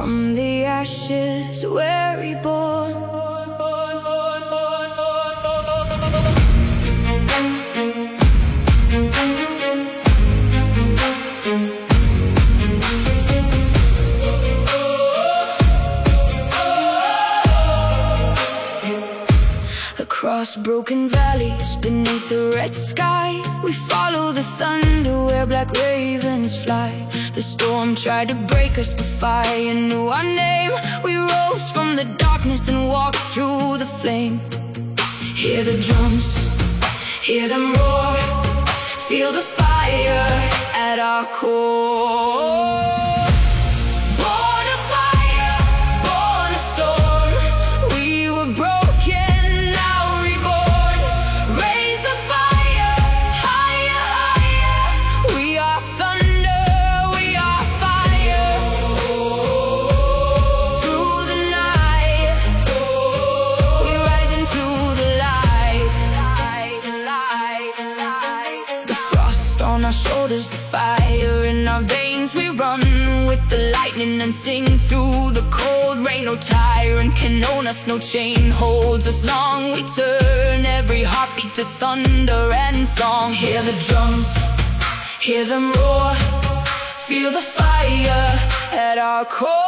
From the ashes we're reborn. Across broken valleys beneath the red sky, we follow the thunder where black ravens fly. The storm tried to break us, but fire knew our name. We rose from the darkness and walked through the flame. Hear the drums, hear them roar, feel the fire at our core. On our shoulders, the fire in our veins. We run with the lightning and sing through the cold rain. No tyrant can own us, no chain holds us long. We turn every heartbeat to thunder and song. Hear the drums, hear them roar, feel the fire at our core.